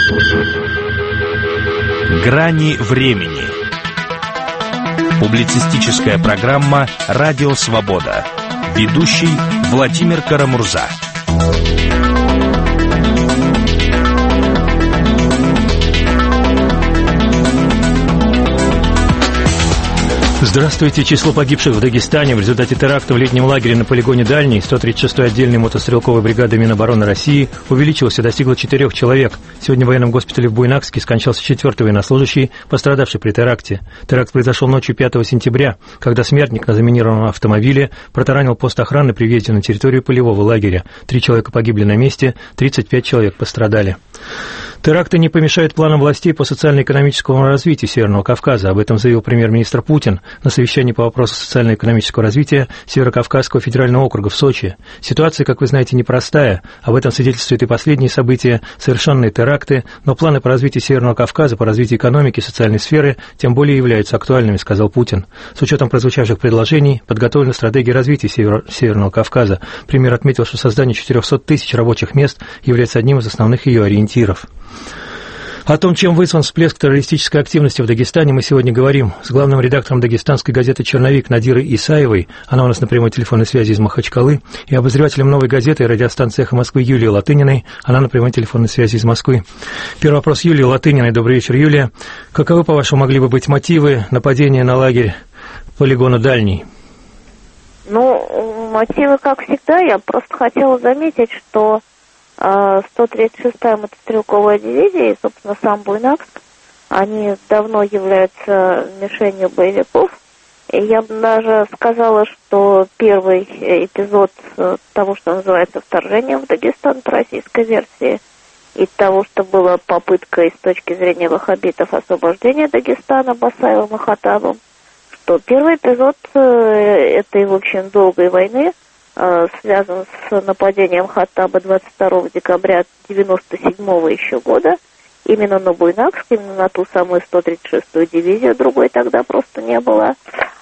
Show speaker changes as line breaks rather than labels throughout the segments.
Грани времени. Публицистическая программа «Радио Свобода». Ведущий Владимир Карамурза.
Здравствуйте. Число погибших в Дагестане в результате теракта в летнем лагере на полигоне Дальний 136-й отдельной мотострелковой бригады Минобороны России увеличилось и достигло 4 человек. Сегодня в военном госпитале в Буйнакске скончался 4-й военнослужащий, пострадавший при теракте. Теракт произошел ночью 5 сентября, когда смертник на заминированном автомобиле протаранил пост охраны при въезде на территорию полевого лагеря. 3 человека погибли на месте, 35 человек пострадали. Теракты не помешают планам властей по социально-экономическому развитию Северного Кавказа. Об этом заявил премьер-министр Путин на совещании по вопросу социально-экономического развития Северо-Кавказского федерального округа в Сочи. Ситуация, как вы знаете, непростая. Об этом свидетельствуют и последние события, совершенные теракты, но планы по развитию Северного Кавказа, по развитию экономики и социальной сферы тем более являются актуальными, сказал Путин. С учетом прозвучавших предложений подготовлена стратегия развития Северного Кавказа. Премьер отметил, что создание 400 тысяч рабочих мест является одним из основных ее ориентиров. О том, чем вызван всплеск террористической активности в Дагестане, мы сегодня говорим с главным редактором дагестанской газеты «Черновик» Надирой Исаевой, она у нас на прямой телефонной связи из Махачкалы, и обозревателем «Новой газеты» и радиостанции «Эхо Москвы» Юлией Латыниной, она на прямой телефонной связи из Москвы. Первый вопрос Юлии Латыниной. Добрый вечер, Юлия. Каковы, по-вашему, могли бы быть мотивы нападения на лагерь полигона «Дальний»?
Мотивы, как всегда, я просто хотела заметить, что 136-я мотострелковая дивизия и, собственно, сам Буйнакск, они давно являются мишенью боевиков. И я бы даже сказала, что первый эпизод того, что называется вторжением в Дагестан по российской версии, и того, что была попыткой с точки зрения ваххабитов освобождения Дагестана Басаевым и Хаттабом, что первый эпизод этой, в общем, долгой войны связан с нападением Хаттаба 22 декабря 1997 еще года, именно на Буйнакск, именно на ту самую 136-ю дивизию, другой тогда просто не было.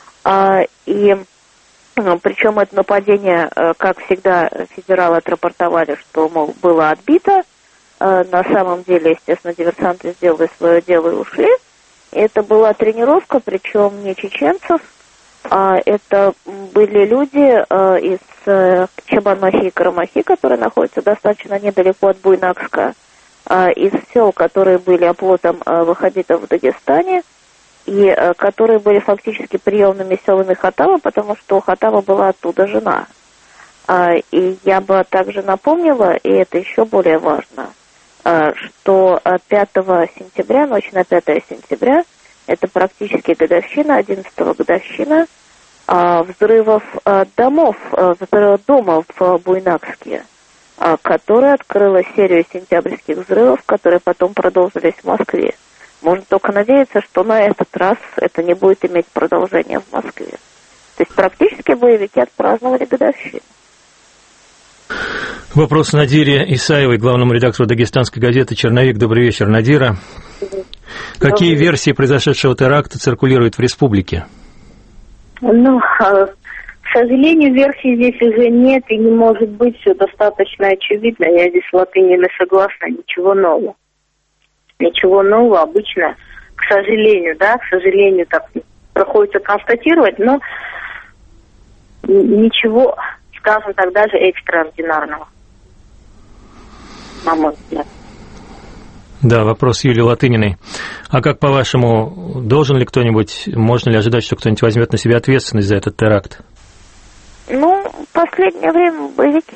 Причем это нападение, как всегда, федералы отрапортовали, что, мол, было отбито. На самом деле, естественно, диверсанты сделали свое дело и ушли. И это была тренировка, причем не чеченцев, это были люди из Чабан-Махи и Карамахи, которые находятся достаточно недалеко от Буйнакска, из сел, которые были оплотом ваххабитов в Дагестане, и которые были фактически приемными селами Хаттаба, потому что у Хаттаба была оттуда жена. И я бы также напомнила, и это еще более важно, что 5 сентября, ночь на 5 сентября, это практически годовщина, 11-го годовщина взрывов дома в Буйнакске, которая открыла серию сентябрьских взрывов, которые потом продолжились в Москве. Можно только надеяться, что на этот раз это не будет иметь продолжения в Москве. То есть практически боевики отпраздновали годовщину.
Вопрос Надире Исаевой, главному редактору дагестанской газеты «Черновик». Добрый вечер, Надира. Какие версии произошедшего теракта циркулируют в республике?
К сожалению, версий здесь уже нет и не может быть, все достаточно очевидно. Я здесь с Латыниной согласна, ничего нового. Ничего нового обычно, к сожалению, так приходится констатировать, но ничего, скажем так, даже экстраординарного, на мой взгляд.
Да, вопрос Юлии Латыниной. А как, по-вашему, должен ли кто-нибудь, можно ли ожидать, что кто-нибудь возьмет на себя ответственность за этот теракт?
В последнее время боевики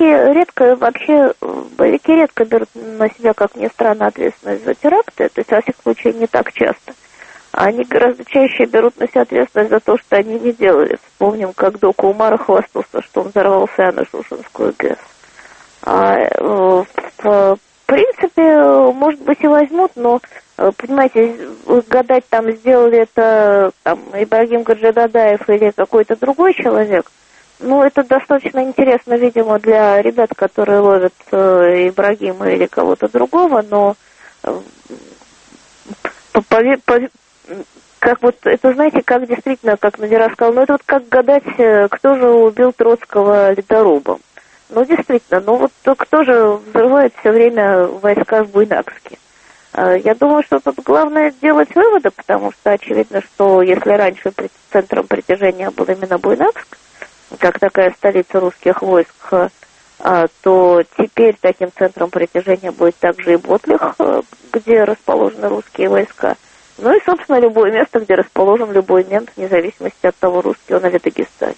редко берут на себя, как ни странно, ответственность за теракты, то есть, во всяком случае, не так часто. Они гораздо чаще берут на себя ответственность за то, что они не делали. Вспомним, как Дока Умара хвастался, что он взорвал Саяно-Шушенскую ГЭС. В принципе, может быть, и возьмут, но, понимаете, гадать там, сделали это Ибрагим Гаджидадаев или какой-то другой человек, это достаточно интересно, видимо, для ребят, которые ловят Ибрагима или кого-то другого, но это, знаете, как действительно, как Надира сказала, это как гадать, кто же убил Троцкого ледорубом. Действительно, кто же взрывает все время войска в Буйнакске? Я думаю, что тут главное сделать выводы, потому что очевидно, что если раньше центром притяжения был именно Буйнакск, как такая столица русских войск, то теперь таким центром притяжения будет также и Ботлих, где расположены русские войска. Ну и, собственно, любое место, где расположен любой мент, вне зависимости от того, русский он или Дагестане.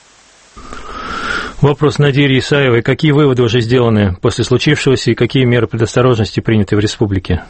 Вопрос Надире Исаевой. Какие выводы уже сделаны после случившегося и какие меры предосторожности приняты в республике?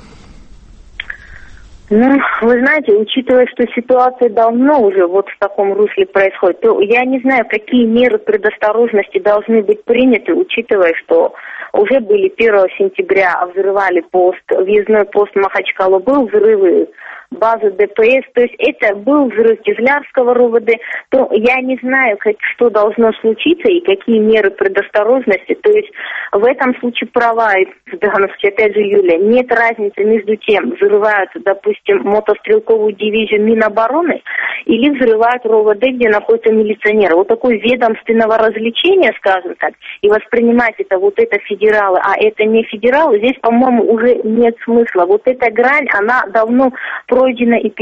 Ну, вы знаете, учитывая, что ситуация давно уже вот в таком русле происходит, то я не знаю, какие меры предосторожности должны быть приняты, учитывая, что уже были 1 сентября, взрывали въездной пост Махачкала, был взрывы базы ДПС, то есть это был взрыв Кизлярского РОВД, то я не знаю, что должно случиться и какие меры предосторожности, то есть в этом случае права, в данном случае, опять же, Юлия, нет разницы между тем, взрывают, допустим, мотострелковую дивизию Минобороны или взрывают РОВД, где находятся милиционеры. Вот такое ведомственного развлечения, скажем так, и воспринимать это, вот это федералы, а это не федералы, здесь, по-моему, уже нет смысла. Вот эта грань, она давно пройдена и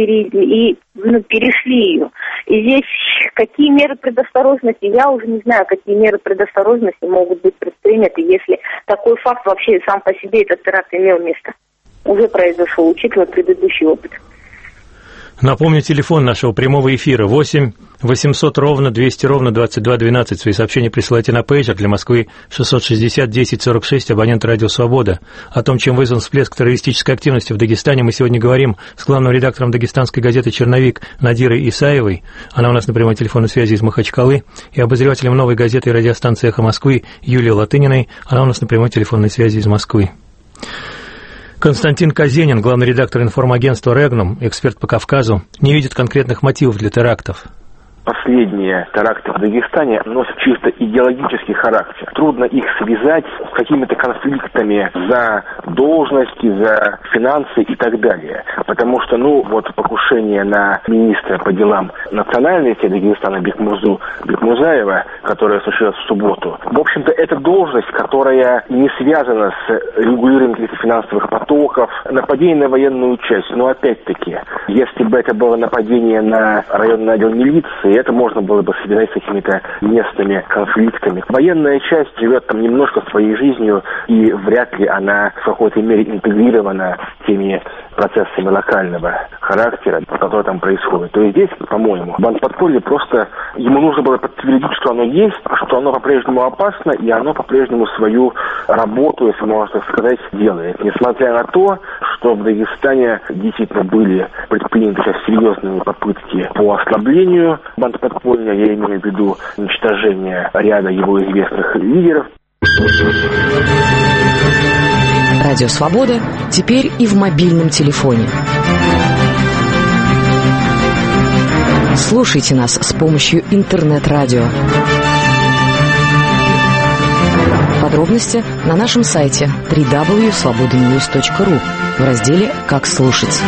перешли ее. И здесь какие меры предосторожности, я уже не знаю, какие меры предосторожности могут быть предприняты, если такой факт вообще сам по себе, этот теракт имел место. Уже произошел, учитывая предыдущий опыт.
Напомню, телефон нашего прямого эфира 8 800 ровно 200 ровно 22 12. Свои сообщения присылайте на пейджер для Москвы 660 10 46, абонент «Радио Свобода». О том, чем вызван всплеск террористической активности в Дагестане, мы сегодня говорим с главным редактором дагестанской газеты «Черновик» Надирой Исаевой. Она у нас на прямой телефонной связи из Махачкалы. И обозревателем «Новой газеты» и радиостанции «Эхо Москвы» Юлией Латыниной. Она у нас на прямой телефонной связи из Москвы. Константин Казенин, главный редактор информагентства «Регнум», эксперт по Кавказу, не видит конкретных мотивов для терактов.
Последние теракты в Дагестане носят чисто идеологический характер. Трудно их связать с какими-то конфликтами за должности, за финансы и так далее. Потому что, покушение на министра по делам национальности Дагестана Бекмурзаева, которое случилось в субботу, в общем-то, это должность, которая не связана с регулированием каких-то финансовых потоков, нападение на военную часть. Но опять-таки, если бы это было нападение на районный отдел милиции, это можно было бы связать с какими-то местными конфликтами. Военная часть живет там немножко своей жизнью, и вряд ли она в какой-то мере интегрирована теми процессами локального характера, которые там происходят. То есть здесь, по-моему, бандподполье просто ему нужно было подтвердить, что оно есть, что оно по-прежнему опасно, и оно по-прежнему свою работу, если можно так сказать, делает. Несмотря на то, что в Дагестане действительно были предприняты сейчас серьезные попытки по ослаблению бандподполья, я имею в виду уничтожение ряда его известных лидеров.
Радио «Свобода» теперь и в мобильном телефоне. Слушайте нас с помощью интернет-радио. Подробности на нашем сайте www.svobodanews.ru в разделе «Как слушать».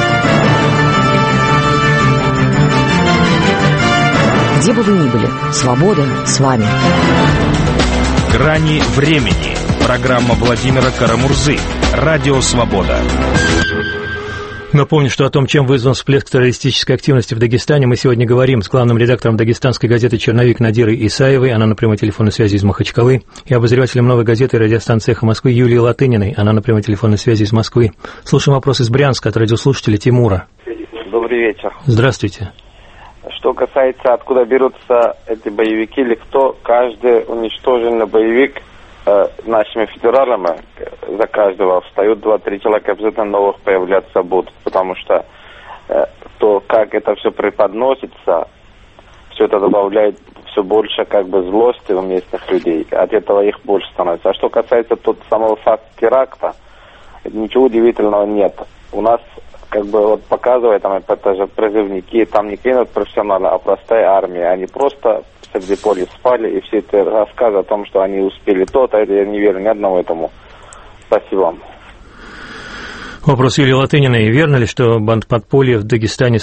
Где бы вы ни были, свобода с вами.
«Грани времени». Программа Владимира Карамурзы. Радио «Свобода».
Напомню, что о том, чем вызван всплеск террористической активности в Дагестане, мы сегодня говорим с главным редактором дагестанской газеты «Черновик» Надирой Исаевой, она на прямой телефонной связи из Махачкалы, и обозревателем «Новой газеты» и радиостанции «Эхо Москвы» Юлией Латыниной, она на прямой телефонной связи из Москвы. Слушаем вопрос из Брянска от радиослушателя Тимура.
Добрый вечер.
Здравствуйте.
Что касается, откуда берутся эти боевики или кто, каждый уничтоженный боевик нашими федералами, за каждого встают 2-3 человека, обязательно новых появляться будут, потому что то, как это все преподносится, все это добавляет все больше злости у местных людей, от этого их больше становится. А что касается самого факта теракта, ничего удивительного нет. У нас показывают, это же призывники, там не клинят профессионально, а простая армия, они просто среди поля спали, и все эти рассказы о том, что они успели то-то, я не верю ни одному этому. Спасибо вам.
Вопрос Юлии Латыниной. Верно ли, что бандподполье в Дагестане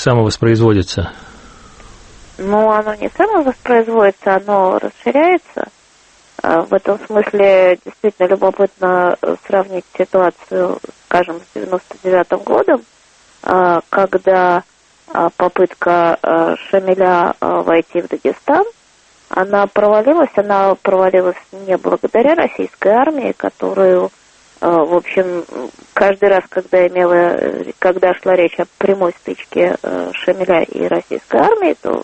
самовоспроизводится?
Оно не самовоспроизводится, оно расширяется. В этом смысле действительно любопытно сравнить ситуацию, скажем, с 1999 годом, когда попытка Шамиля войти в Дагестан, она провалилась не благодаря российской армии, которую, в общем, каждый раз, когда шла речь о прямой стычке Шамиля и российской армии, то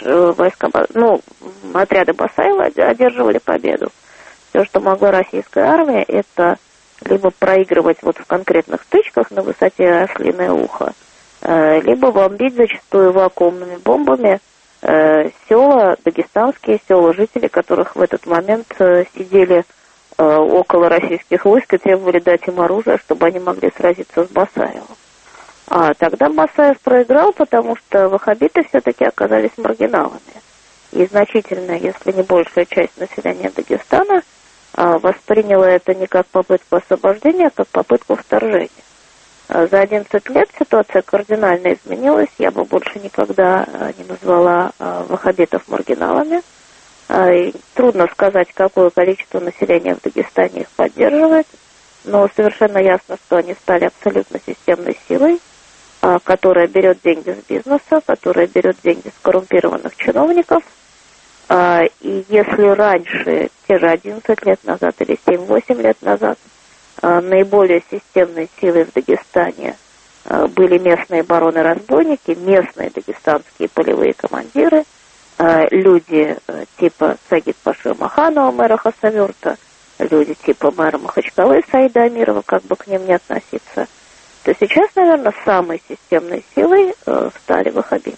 отряды Басаева одерживали победу. Все, что могла российская армия, это либо проигрывать вот в конкретных стычках на высоте ослиное ухо, либо бомбить зачастую вакуумными бомбами села, дагестанские села, жители которых в этот момент сидели около российских войск и требовали дать им оружие, чтобы они могли сразиться с Басаевым. А тогда Басаев проиграл, потому что ваххабиты все-таки оказались маргиналами. И значительная, если не большая часть населения Дагестана восприняла это не как попытку освобождения, а как попытку вторжения. За 11 лет ситуация кардинально изменилась. Я бы больше никогда не назвала ваххабитов маргиналами. Трудно сказать, какое количество населения в Дагестане их поддерживает, но совершенно ясно, что они стали абсолютно системной силой, которая берет деньги с бизнеса, которая берет деньги с коррумпированных чиновников. И если раньше, те же 11 лет назад или 7-8 лет назад, наиболее системной силой в Дагестане были местные бароны-разбойники, местные дагестанские полевые командиры, люди типа Сагит Паши Маханова, мэра Хасавюрта, люди типа мэра Махачкалы Саида Амирова, как бы к ним не относиться, то сейчас, наверное, самой системной силой стали ваххабиты.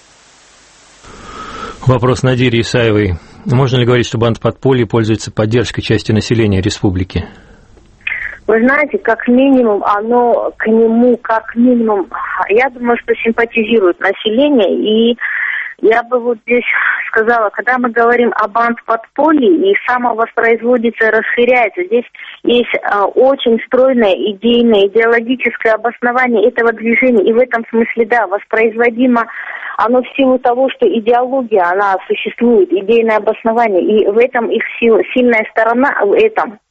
Вопрос Надире Исаевой. Можно ли говорить, что бандподполье пользуется поддержкой части населения республики?
Вы знаете, как минимум, оно к нему, как минимум, я думаю, что симпатизирует население. И я бы вот здесь сказала, когда мы говорим о бандподполье, и самовоспроизводится и расширяется, здесь есть очень стройное идейное, идеологическое обоснование этого движения. И в этом смысле, да, воспроизводимо оно в силу того, что идеология, она существует, идейное обоснование. И в этом их сила, сильная сторона в этом.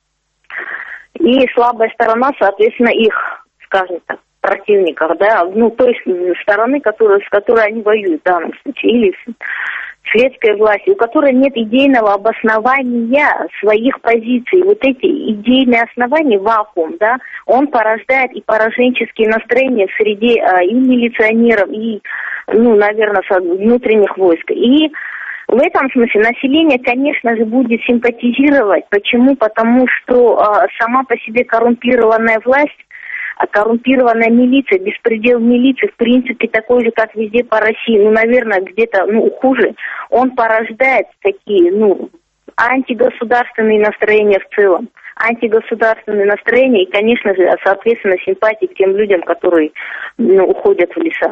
И слабая сторона, соответственно, их, скажем так, противников, да, той стороны, с которой они воюют в данном случае, или светской власти, у которой нет идейного обоснования своих позиций. Вот эти идейные основания, вакуум, да, он порождает и пораженческие настроения среди и милиционеров, и, наверное, внутренних войск. И в этом смысле население, конечно же, будет симпатизировать. Почему? Потому что сама по себе коррумпированная власть, коррумпированная милиция, беспредел милиции, в принципе, такой же, как везде по России, наверное, где-то, хуже, он порождает такие, антигосударственные настроения в целом. Антигосударственные настроения и, конечно же, соответственно, симпатии к тем людям, которые, уходят в леса.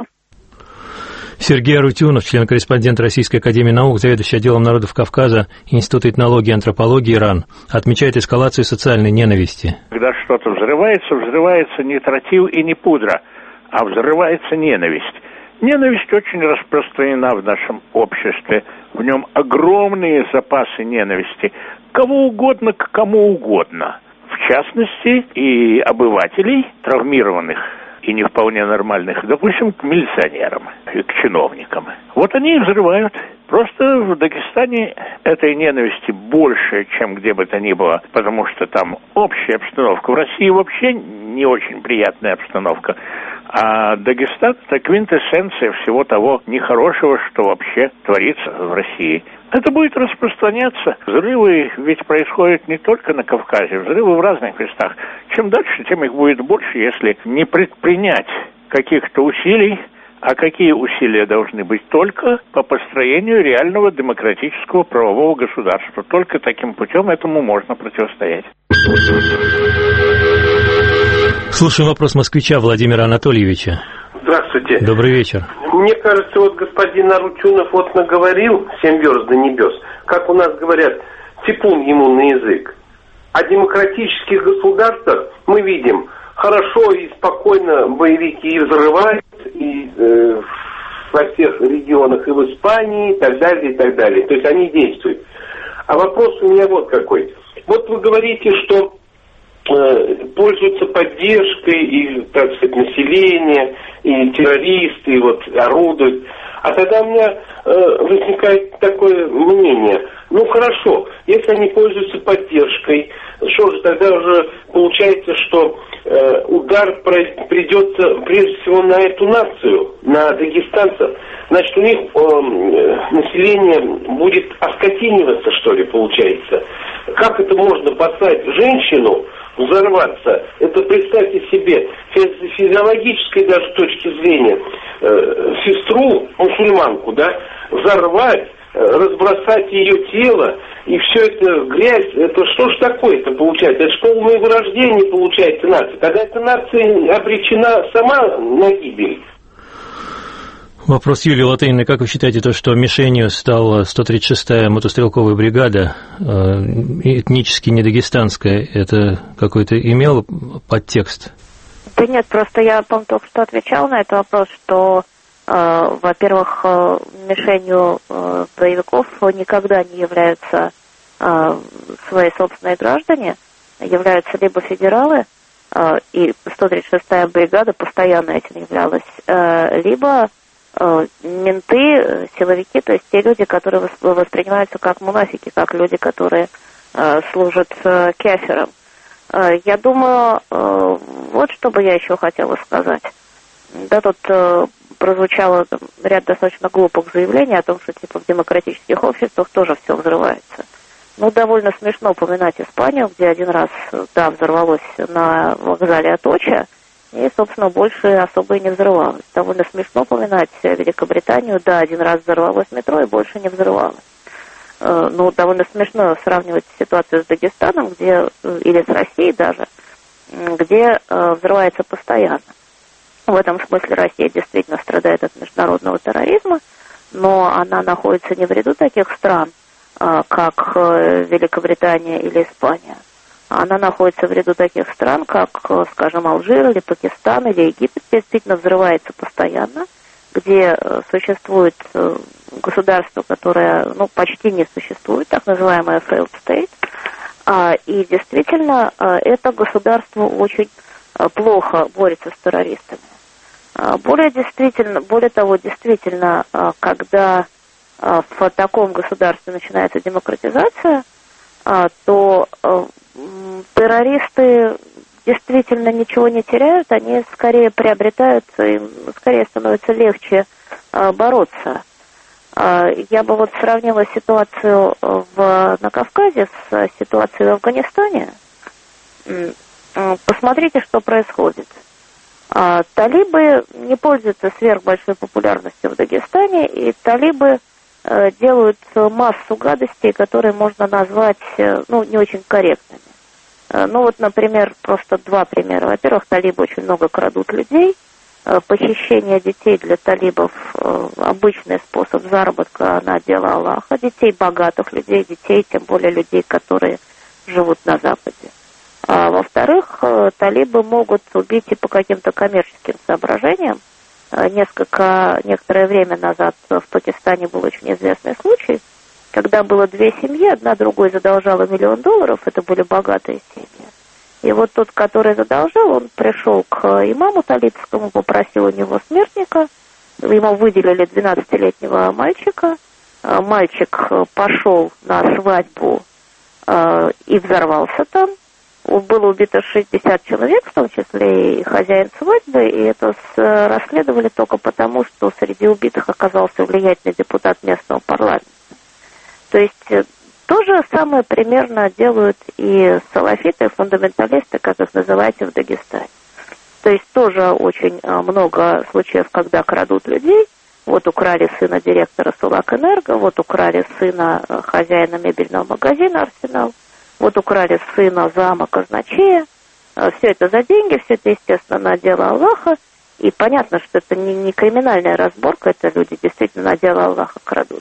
Сергей Арутюнов, член-корреспондент Российской академии наук, заведующий отделом народов Кавказа, Института этнологии и антропологии РАН, отмечает эскалацию социальной ненависти.
Когда что-то взрывается не тротил и не пудра, а взрывается ненависть. Ненависть очень распространена в нашем обществе. В нем огромные запасы ненависти. Кого угодно к кому угодно. В частности, и обывателей, травмированных и не вполне нормальных, допустим, к милиционерам и к чиновникам. Вот они и взрывают. Просто в Дагестане этой ненависти больше, чем где бы то ни было, потому что там общая обстановка. В России вообще не очень приятная обстановка. А Дагестан – это квинтэссенция всего того нехорошего, что вообще творится в России. Это будет распространяться. Взрывы ведь происходят не только на Кавказе, взрывы в разных местах. Чем дальше, тем их будет больше, если не предпринять каких-то усилий. А какие усилия должны быть? Только по построению реального демократического правового государства. Только таким путем этому можно противостоять.
Слушаем вопрос москвича Владимира Анатольевича.
Здравствуйте.
Добрый вечер.
Мне кажется, господин Арутюнов наговорил 7 верст до небес. Как у нас говорят, типун ему на язык. А демократических государствах мы видим, хорошо и спокойно боевики и взрывают, и во всех регионах, и в Испании, и так далее, и так далее. То есть они действуют. А вопрос у меня вот какой. Вот вы говорите, что пользуются поддержкой и, так сказать, население, и террористы, и вот орудуют. А тогда у меня возникает такое мнение. Ну хорошо, если они пользуются поддержкой, что же тогда уже получается, что удар придется прежде всего на эту нацию, на дагестанцев. Значит, у них население будет оскотиниваться, что ли, получается. Как это можно послать женщину взорваться? Это, представьте себе, с физиологической даже точки зрения, сестру, мусульманку, да, взорвать, разбросать ее тело, и все это грязь, это что ж такое-то получается? Это что у вырождения получается нация? Тогда эта нация обречена сама на гибель.
Вопрос Юлии Латыниной. Как вы считаете, то, что мишенью стала 136-я мотострелковая бригада, этнически не дагестанская, это какой-то имел подтекст?
Да нет, просто я, по-моему, только что отвечала на этот вопрос, что, во-первых, мишенью боевиков никогда не являются свои собственные граждане, являются либо федералы, и 136-я бригада постоянно этим являлась, либо менты, силовики, то есть те люди, которые воспринимаются как мунафики, как люди, которые служат кафирам. Я думаю, вот что бы я еще хотела сказать. Да, тут прозвучало ряд достаточно глупых заявлений о том, что типа в демократических обществах тоже все взрывается. Ну, довольно смешно упоминать Испанию, где один раз, да, взорвалось на вокзале Аточа, и, собственно, больше особо и не взрывалось. Довольно смешно упоминать Великобританию, да, один раз взорвалось метро и больше не взрывалось. Ну, довольно смешно сравнивать ситуацию с Дагестаном, где, или с Россией даже, где взрывается постоянно. В этом смысле Россия действительно страдает от международного терроризма, но она находится не в ряду таких стран, как Великобритания или Испания. Она находится в ряду таких стран, как, скажем, Алжир или Пакистан или Египет, где действительно взрывается постоянно, где существует государство, которое, ну, почти не существует, так называемое failed state, и действительно это государство очень плохо борется с террористами. Более того, когда в таком государстве начинается демократизация, то террористы действительно ничего не теряют, они скорее приобретают, им скорее становится легче бороться. Я бы вот сравнила ситуацию на Кавказе с ситуацией в Афганистане. Посмотрите, что происходит. Талибы не пользуются сверхбольшой популярностью в Дагестане, и талибы делают массу гадостей, которые можно назвать, ну, не очень корректными. Ну вот, например, просто два примера. Во-первых, талибы очень много крадут людей. Похищение детей для талибов обычный способ заработка на дело Аллаха. Детей богатых людей, детей, тем более людей, которые живут на Западе. А во-вторых, талибы могут убить и по каким-то коммерческим соображениям. Некоторое время назад в Пакистане был очень известный случай, когда было две семьи, одна другой задолжала $1 миллион, это были богатые семьи. И вот тот, который задолжал, он пришел к имаму талибскому, попросил у него смертника, ему выделили 12-летнего мальчика, мальчик пошел на свадьбу и взорвался там. Было убито 60 человек, в том числе и хозяин свадьбы, и это расследовали только потому, что среди убитых оказался влиятельный депутат местного парламента. То есть то же самое примерно делают и салафиты, фундаменталисты, как их называете в Дагестане. То есть тоже очень много случаев, когда крадут людей. Вот украли сына директора Сулакэнерго, вот украли сына хозяина мебельного магазина «Арсенал», вот украли сына зама казначея. Все это за деньги, все это, естественно, на дело Аллаха. И понятно, что это не криминальная разборка, это люди действительно на дело Аллаха крадут.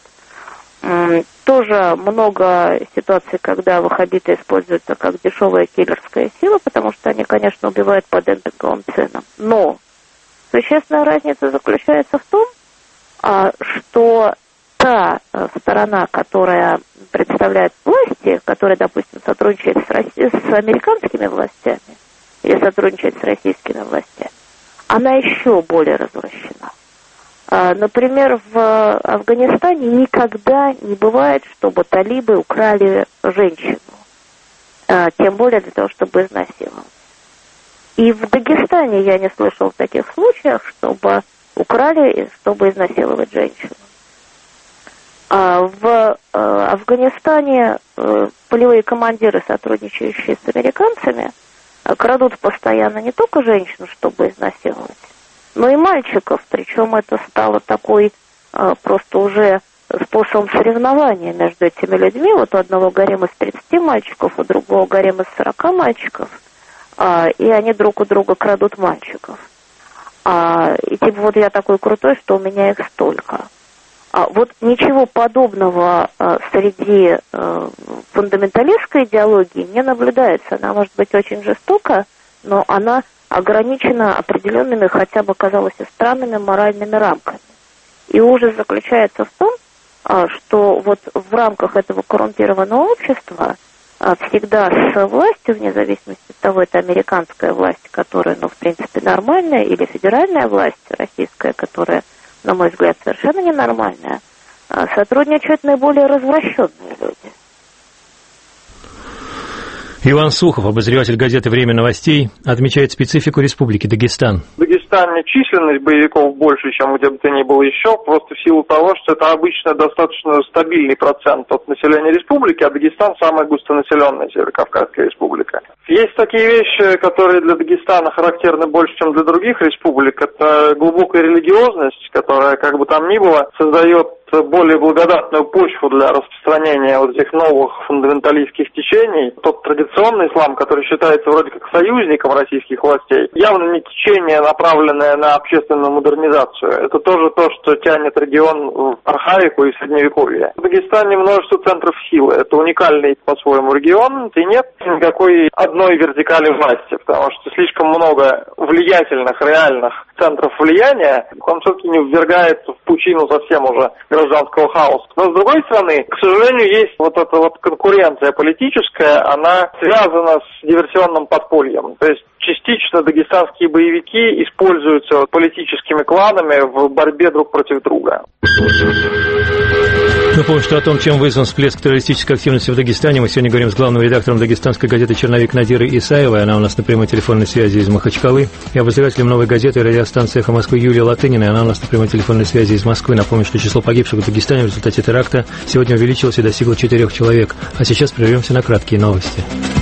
Тоже много ситуаций, когда ваххабиты используются как дешевая киллерская сила, потому что они, конечно, убивают по демпинговым ценам. Но существенная разница заключается в том, что та сторона, которая представляют власти, которые, допустим, сотрудничают с американскими властями или сотрудничают с российскими властями, она еще более развращена. Например, в Афганистане никогда не бывает, чтобы талибы украли женщину, тем более для того, чтобы изнасиловать. И в Дагестане я не слышал в таких случаях, чтобы украли, чтобы изнасиловать женщину. В Афганистане полевые командиры, сотрудничающие с американцами, крадут постоянно не только женщин, чтобы изнасиловать, но и мальчиков. Причем это стало такой просто уже способом соревнования между этими людьми. Вот у одного гарем из 30 мальчиков, у другого гарем из 40 мальчиков, и они друг у друга крадут мальчиков. И типа вот я такой крутой, что у меня их столько. Вот ничего подобного среди фундаменталистской идеологии не наблюдается. Она может быть очень жестока, но она ограничена определенными, хотя бы, казалось, и странными моральными рамками. И ужас заключается в том, что вот в рамках этого коррумпированного общества всегда с властью, вне зависимости от того, это американская власть, которая, в принципе, нормальная, или федеральная власть российская, которая, на мой взгляд, совершенно ненормальная, сотрудничают наиболее развращенные люди.
Иван Сухов, обозреватель газеты «Время новостей», отмечает специфику Республики Дагестан.
В Дагестане численность боевиков больше, чем где бы то ни было еще, просто в силу того, что это обычно достаточно стабильный процент от населения республики, а Дагестан самая густонаселенная Северокавказская республика. Есть такие вещи, которые для Дагестана характерны больше, чем для других республик. Это глубокая религиозность, которая, как бы там ни было, создает более благодатную почву для распространения вот этих новых фундаменталистских течений. Тот традиционный ислам, который считается вроде как союзником российских властей, явно не течение, направленное на общественную модернизацию. Это тоже то, что тянет регион в архаику и средневековье. В Дагестане множество центров силы. Это уникальный по-своему регион, и нет никакой одной вертикали власти, потому что слишком много влиятельных, реальных центров влияния, он все-таки не ввергает в пучину совсем уже гражданского хаоса. Но, с другой стороны, к сожалению, есть вот эта вот конкуренция политическая, она связана с диверсионным подпольем. То есть частично дагестанские боевики используются политическими кланами в борьбе друг против друга.
Напомню, что о том, чем вызван всплеск террористической активности в Дагестане, мы сегодня говорим с главным редактором дагестанской газеты «Черновик» Надирой Исаевой. Она у нас на прямой телефонной связи из Махачкалы. И обозревателем «Новой газеты» и радиостанции «Эхо Москвы» Юлия Латыниной. Она у нас на прямой телефонной связи из Москвы. Напомню, что число погибших в Дагестане в результате теракта сегодня увеличилось и достигло 4 человек. А сейчас прервемся на краткие новости.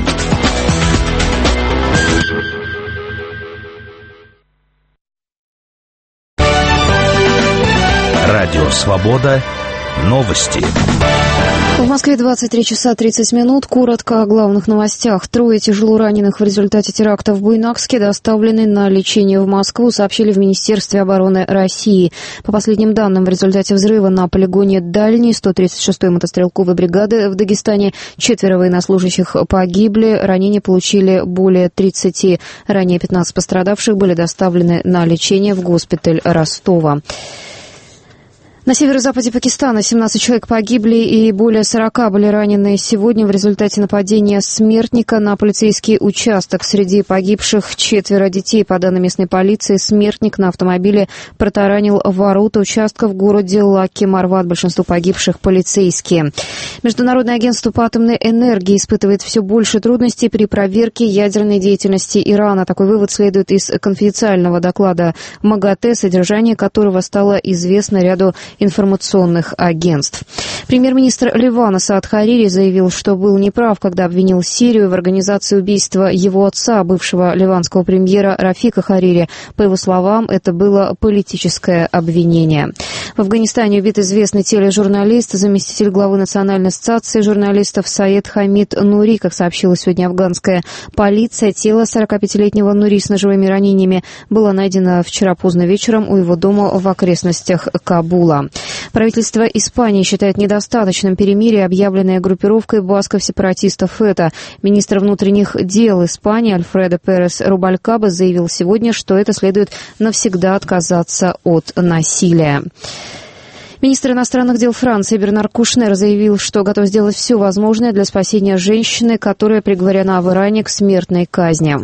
Радио «Свобода». Новости.
В Москве 23 часа 30 минут. Коротко о главных новостях. 3 тяжело раненых в результате теракта в Буйнакске доставлены на лечение в Москву, сообщили в Министерстве обороны России. По последним данным, в результате взрыва на полигоне Дальний 136-й мотострелковой бригады в Дагестане 4 военнослужащих погибли, ранения получили более 30. Ранее 15 пострадавших были доставлены на лечение в госпиталь Ростова. На северо-западе Пакистана 17 человек погибли и более 40 были ранены сегодня в результате нападения смертника на полицейский участок. Среди погибших 4 детей. По данным местной полиции, смертник на автомобиле протаранил ворота участка в городе Лаки-Марват. Большинство погибших полицейские. Международное агентство по атомной энергии испытывает все больше трудностей при проверке ядерной деятельности Ирана. Такой вывод следует из конфиденциального доклада МАГАТЭ, содержание которого стало известно ряду информационных агентств. Премьер-министр Ливана Саад Харири заявил, что был неправ, когда обвинил Сирию в организации убийства его отца, бывшего ливанского премьера Рафика Харири. По его словам, это было политическое обвинение. В Афганистане убит известный тележурналист, заместитель главы Национальной ассоциации журналистов Саед Хамид Нури. Как сообщила сегодня афганская полиция, тело 45-летнего Нури с ножевыми ранениями было найдено вчера поздно вечером у его дома в окрестностях Кабула. Правительство Испании считает недостаточным перемирие, объявленное группировкой басков-сепаратистов ФЭТА. Министр внутренних дел Испании Альфредо Перес Рубалькаба заявил сегодня, что это следует навсегда отказаться от насилия. Министр иностранных дел Франции Бернар Кушнер заявил, что готов сделать все возможное для спасения женщины, которая приговорена в Иране к смертной казни.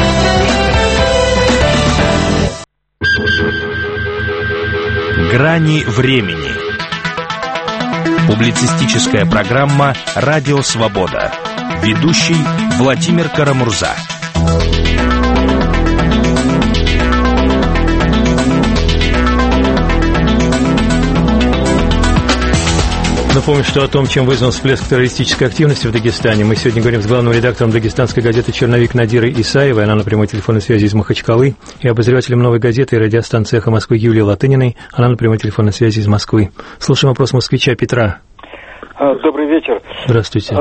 Грани времени. Публицистическая программа «Радио Свобода». Ведущий Владимир Карамурза.
Напомню, что о том, чем вызван всплеск террористической активности в Дагестане, мы сегодня говорим с главным редактором дагестанской газеты «Черновик» Надирой Исаевой, она на прямой телефонной связи из Махачкалы, и обозревателем «Новой газеты» и радиостанции «Эхо Москвы» Юлией Латыниной, она на прямой телефонной связи из Москвы. Слушаем вопрос москвича Петра.
Добрый вечер.
Здравствуйте.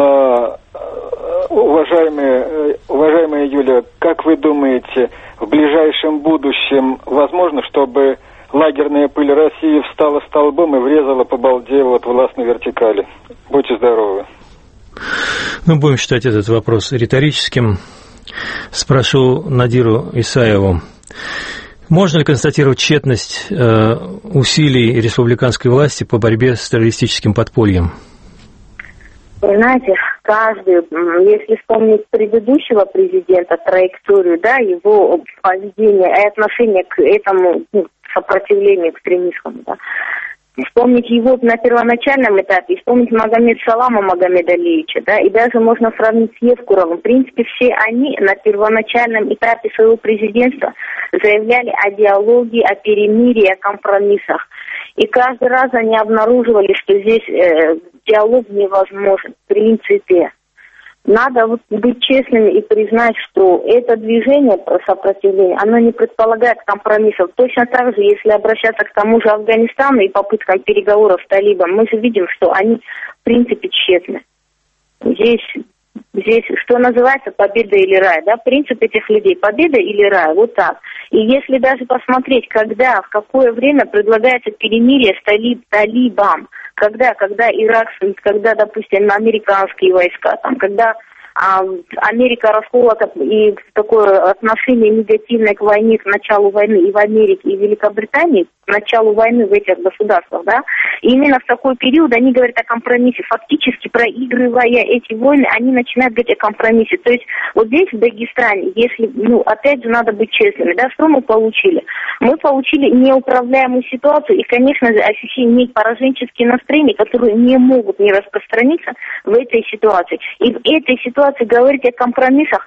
Уважаемая Юлия, как вы думаете, в ближайшем будущем возможно, чтобы лагерная пыль России встала столбом и врезала по балде вот властной вертикали? Будьте здоровы.
Ну, будем считать этот вопрос риторическим. Спрошу Надиру Исаеву. Можно ли констатировать тщетность усилий республиканской власти по борьбе с террористическим подпольем?
Вы знаете, если вспомнить предыдущего президента, траекторию, да, его поведение и отношение к этому сопротивлению экстремистам, да, вспомнить его на первоначальном этапе, вспомнить Магомед Салама Магомед Алиевича, да, и даже можно сравнить с Евкуровым. В принципе, все они на первоначальном этапе своего президентства заявляли о диалоге, о перемирии, о компромиссах. И каждый раз они обнаруживали, что здесь диалог невозможен, в принципе. Надо быть честными и признать, что это движение сопротивления, оно не предполагает компромиссов. Точно так же, если обращаться к тому же Афганистану и попыткам переговоров с талибом, мы же видим, что они в принципе тщетны. Здесь, что называется, победа или рай, да, принцип этих людей, победа или рай, вот так. И если даже посмотреть, в какое время предлагается перемирие с талибом, когда Ирак, когда, допустим, американские войска, когда Америка расколота и такое отношение негативное к войне, к началу войны и в Америке, и в Великобритании, к началу войны в этих государствах, да, и именно в такой период они говорят о компромиссе. Фактически, проигрывая эти войны, они начинают говорить о компромиссе. То есть вот здесь, в Дагестане, если, опять же, надо быть честными, да, что мы получили? Мы получили неуправляемую ситуацию и, конечно же, ощущение пораженческие настроения, которые не могут не распространиться в этой ситуации. И в этой ситуации говорить о компромиссах,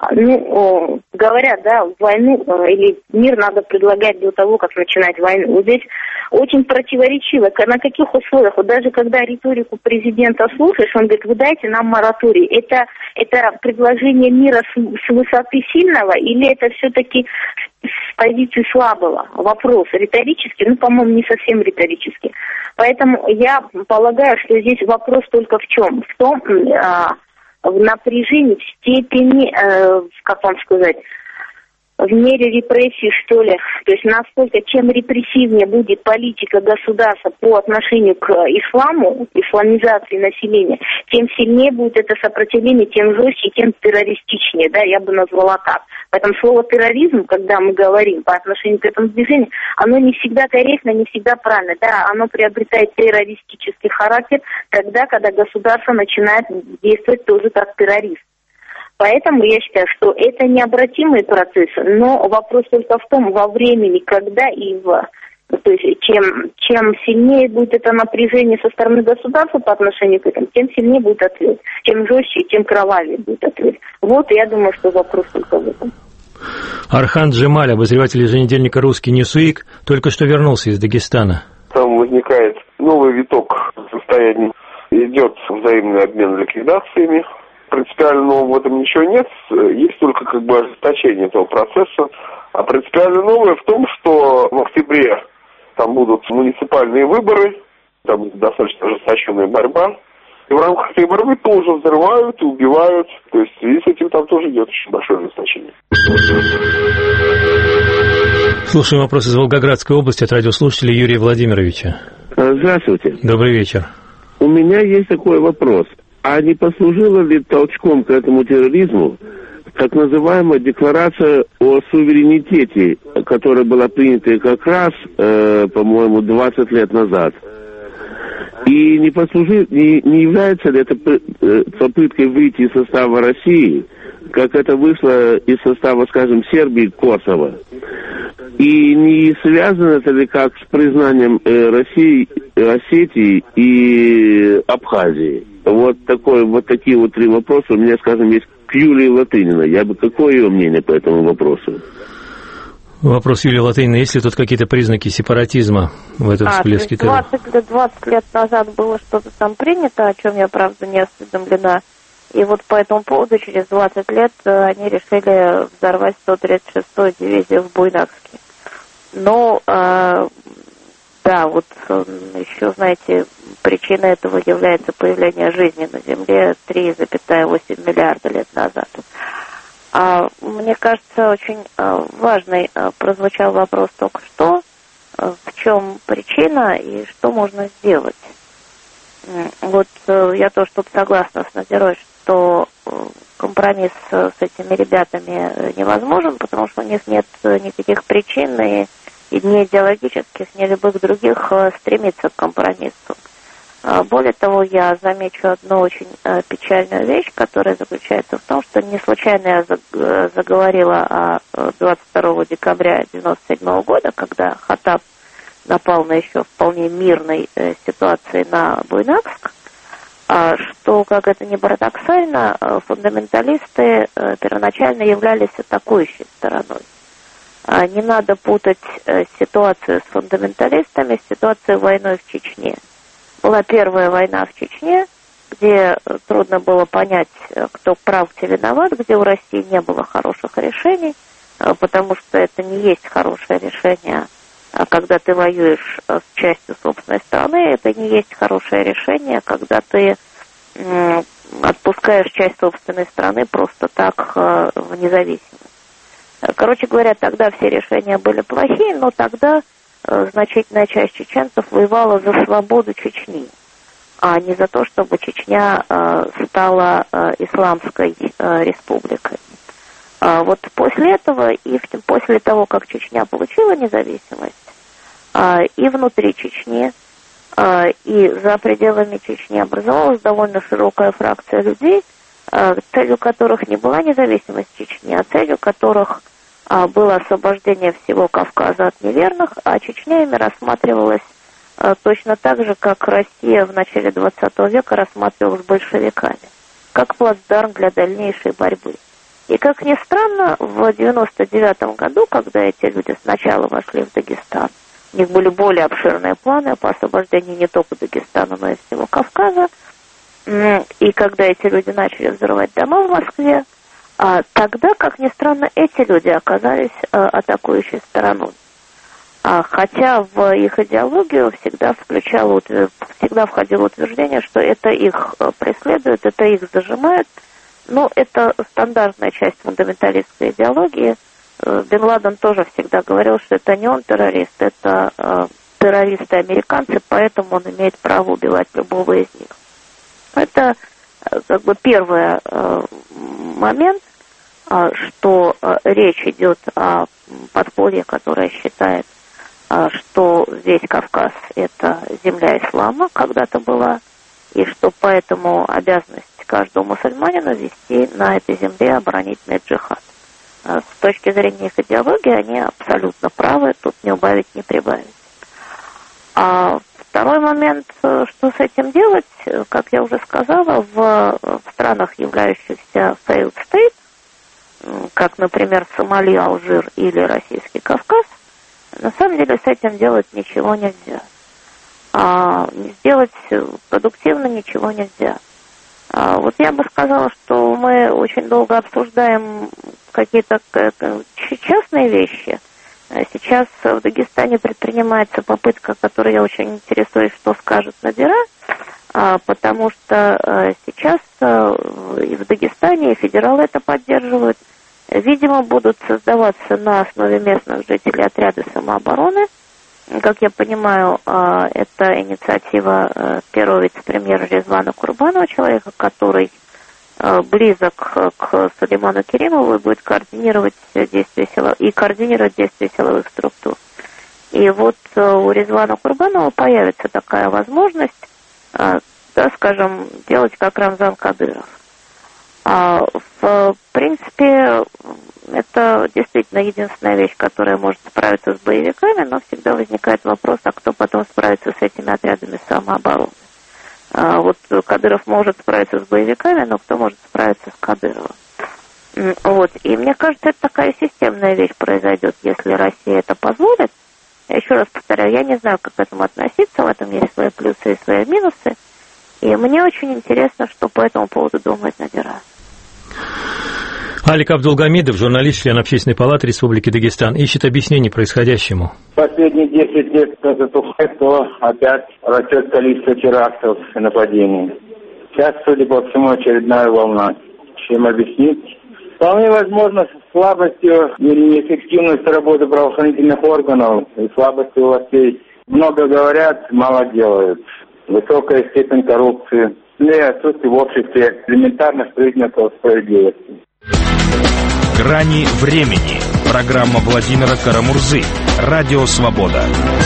говорят, да, войну или мир надо предлагать до того, как начинать войну. Вот здесь очень противоречиво. На каких условиях? Вот даже когда риторику президента слушаешь, он говорит, вы дайте нам мораторий. Это предложение мира с высоты сильного или это все-таки с позиции слабого? Вопрос риторический, по-моему, не совсем риторический. Поэтому я полагаю, что здесь вопрос только в чем? В том, в напряжении, в степени, как вам сказать, в мере репрессий, что ли. То есть насколько, чем репрессивнее будет политика государства по отношению к исламу, исламизации населения, тем сильнее будет это сопротивление, тем жестче, тем террористичнее, да, я бы назвала так. Поэтому слово терроризм, когда мы говорим по отношению к этому движению, оно не всегда корректно, не всегда правильно, да, оно приобретает террористический характер тогда, когда государство начинает действовать тоже как террорист. Поэтому я считаю, что это необратимые процессы, но вопрос только в том, во времени, когда и то есть чем сильнее будет это напряжение со стороны государства по отношению к этому, тем сильнее будет ответ. Чем жестче, тем кровавее будет ответ. Вот я думаю, что вопрос только в этом.
Архан Джемаль, обозреватель еженедельника «Русский Ньюсвик», только что вернулся из Дагестана.
Там возникает новый виток состояния. Идет взаимный обмен ликвидациями. Принципиально в этом ничего нет, есть только ожесточение этого процесса. А принципиально новое в том, что в октябре там будут муниципальные выборы, там будет достаточно ожесточенная борьба. И в рамках этой борьбы тоже взрывают и убивают. То есть в связи с этим там тоже идет очень большое ожесточение.
Слушаем вопрос из Волгоградской области от радиослушателя Юрия Владимировича.
Здравствуйте.
Добрый вечер.
У меня есть такой вопрос. А не послужила ли толчком к этому терроризму так называемая декларация о суверенитете, которая была принята как раз, по-моему, 20 лет назад? И не является ли это попыткой выйти из состава России, как это вышло из состава, скажем, Сербии и Косово? И не связано это ли как с признанием России, Осетии и Абхазии? Вот такие вот три вопроса у меня, скажем, есть к Юлии Латыниной. Какое ее мнение по этому вопросу?
Вопрос Юлии Латыниной. Есть ли тут какие-то признаки сепаратизма в этом всплеске?
20 лет назад было что-то там принято, о чем я, правда, не осведомлена. И вот по этому поводу через 20 лет они решили взорвать 136-ю дивизию в Буйнакске. Но, да, вот еще, знаете, причиной этого является появление жизни на Земле 3,8 миллиарда лет назад. Мне кажется, очень важный прозвучал вопрос только что, в чем причина и что можно сделать. Вот я тоже тут согласна с Надирой, что компромисс с этими ребятами невозможен, потому что у них нет никаких причин и ни идеологических, ни любых других стремиться к компромиссу. Более того, я замечу одну очень печальную вещь, которая заключается в том, что не случайно я заговорила о 22 декабря 1997 года, когда Хаттаб напал на еще вполне мирной ситуации на Буйнакск, что, как это ни парадоксально, фундаменталисты первоначально являлись атакующей стороной. Не надо путать ситуацию с фундаменталистами с ситуацией войной в Чечне. Была первая война в Чечне, где трудно было понять, кто прав, кто виноват, где у России не было хороших решений, потому что это не есть хорошее решение, когда ты воюешь с частью собственной страны, это не есть хорошее решение, когда ты отпускаешь часть собственной страны просто так в независимость. Короче говоря, тогда все решения были плохие, но тогда значительная часть чеченцев воевала за свободу Чечни, а не за то, чтобы Чечня стала исламской республикой. Вот после этого и после того, как Чечня получила независимость, и внутри Чечни, и за пределами Чечни образовалась довольно широкая фракция людей, целью которых не была независимость Чечни, а целью которых было освобождение всего Кавказа от неверных, а Чечня ими рассматривалась точно так же, как Россия в начале 20 века рассматривалась большевиками, как плацдарм для дальнейшей борьбы. И, как ни странно, в 1999 году, когда эти люди сначала вошли в Дагестан, у них были более обширные планы по освобождению не только Дагестана, но и всего Кавказа, и когда эти люди начали взрывать дома в Москве, тогда, как ни странно, эти люди оказались атакующей стороной. Хотя в их идеологию всегда входило утверждение, что это их преследует, это их зажимает. Но это стандартная часть фундаменталистской идеологии. Бен Ладен тоже всегда говорил, что это не он террорист, это террористы-американцы, поэтому он имеет право убивать любого из них. Это как бы первый момент, что речь идет о подполье, которое считает, что весь Кавказ – это земля ислама, когда-то была, и что поэтому обязанность каждого мусульманина вести на этой земле оборонительный джихад. С точки зрения их идеологии они абсолютно правы, тут не убавить, не прибавить. А второй момент, что с этим делать, как я уже сказала, в странах, являющихся failed state, как, например, Сомали, Алжир или Российский Кавказ, на самом деле с этим делать ничего нельзя. Сделать продуктивно ничего нельзя. Вот я бы сказала, что мы очень долго обсуждаем какие-то частные вещи. Сейчас в Дагестане предпринимается попытка, которой я очень интересуюсь, что скажет Надира, потому что сейчас и в Дагестане, и федералы это поддерживают. Видимо, будут создаваться на основе местных жителей отряды самообороны. Как я понимаю, это инициатива первого вице-премьера Резвана Курбанова, человека, который близок к Сулейману Керимову и будет координировать действия силовых структур. И вот у Резвана Курбанова появится такая возможность да, скажем, делать как Рамзан Кадыров. В принципе, это действительно единственная вещь, которая может справиться с боевиками, но всегда возникает вопрос, а кто потом справится с этими отрядами самообороны. Вот Кадыров может справиться с боевиками, но кто может справиться с Кадыровым? Вот. И мне кажется, это такая системная вещь произойдет, если Россия это позволит. Я еще раз повторяю, я не знаю, как к этому относиться, в этом есть свои плюсы и свои минусы. И мне очень интересно, что по этому поводу думает Надира.
Алик Абдулгамидов, журналист, член Общественной палаты Республики Дагестан, ищет объяснений происходящему.
Последние 10 лет затухает, то опять растет количество терактов и нападений. Сейчас, судя по всему, очередная волна. Чем объяснить? Вполне возможно, слабостью или неэффективностью работы правоохранительных органов и слабостью властей. Много говорят, мало делают. Высокая степень коррупции. И отсутствие в обществе элементарных признаков справедливости.
«Грани времени». Программа Владимира Карамурзы. Радио «Свобода».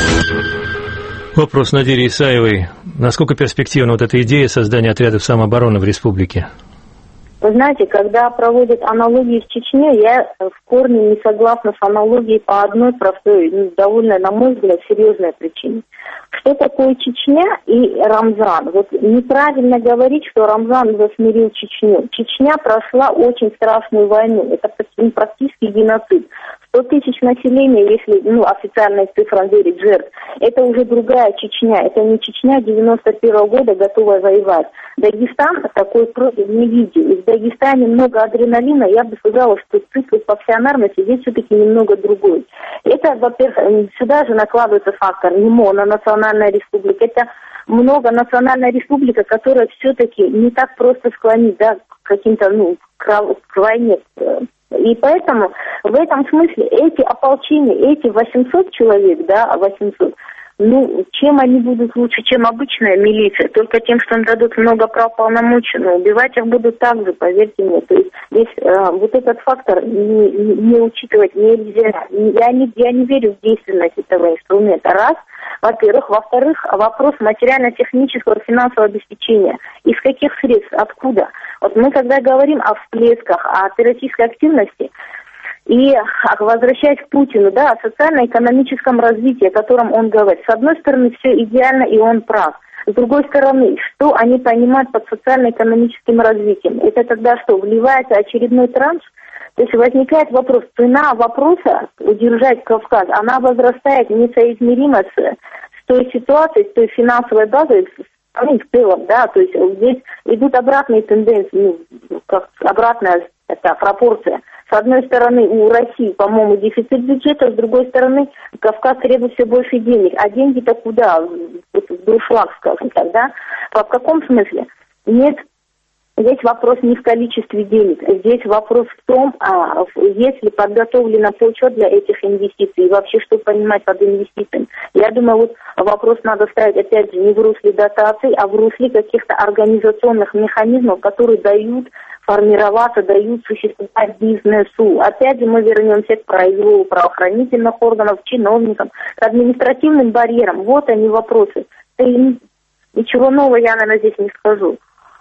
Вопрос Надире Исаевой. Насколько перспективна вот эта идея создания отрядов самообороны в республике?
Вы знаете, когда проводят аналогии с Чечней, я в корне не согласна с аналогией по одной простой, довольно, на мой взгляд, серьезной причине. Что такое Чечня и Рамзан? Вот неправильно говорить, что Рамзан засмирил Чечню. Чечня прошла очень страшную войну. Это практически геноцид. 100 тысяч населения, если официальной цифрам верить, жертв, это уже другая Чечня. Это не Чечня 91 года, готовая воевать. Дагестан такой просто не видел. И в Дагестане много адреналина. Я бы сказала, что цикл пассионарности здесь все-таки немного другой. Это, во-первых, сюда же накладывается фактор не мононациональная республика. Это многонациональная республика, которая все-таки не так просто склонить, да, к каким-то, к войне. И поэтому в этом смысле эти ополчения, эти 800 человек, да, 800, чем они будут лучше, чем обычная милиция? Только тем, что им дадут много прав полномочий, но убивать их будут так же, поверьте мне. То есть здесь вот этот фактор не учитывать нельзя. Я не верю в действенность этого инструмента. Раз. Во-первых. Во-вторых, вопрос материально-технического финансового обеспечения. Из каких средств? Откуда? Вот мы когда говорим о всплесках, о террористической активности, и возвращаясь к Путину, да, о социально-экономическом развитии, о котором он говорит. С одной стороны, все идеально, и он прав. С другой стороны, что они понимают под социально-экономическим развитием? Это тогда что, вливается очередной транш? То есть возникает вопрос, цена вопроса удержать Кавказ, она возрастает несоизмеримо с той ситуацией, с той финансовой базой, в целом, да, то есть здесь идут обратные тенденции, как обратная пропорция. С одной стороны, у России, по-моему, дефицит бюджета, с другой стороны, Кавказ требует все больше денег. А деньги-то куда? В дуршлаг, скажем так, да? В каком смысле? Нет, здесь вопрос не в количестве денег. Здесь вопрос в том, есть ли подготовлена почва для этих инвестиций, и вообще, что понимать под инвестициями. Я думаю, вот вопрос надо ставить, опять же, не в русле дотаций, а в русле каких-то организационных механизмов, которые дают формироваться, дают существовать бизнесу. Опять же, мы вернемся к произволу правоохранительных органов, чиновникам, к административным барьерам. Вот они вопросы. И ничего нового я, наверное, здесь не скажу.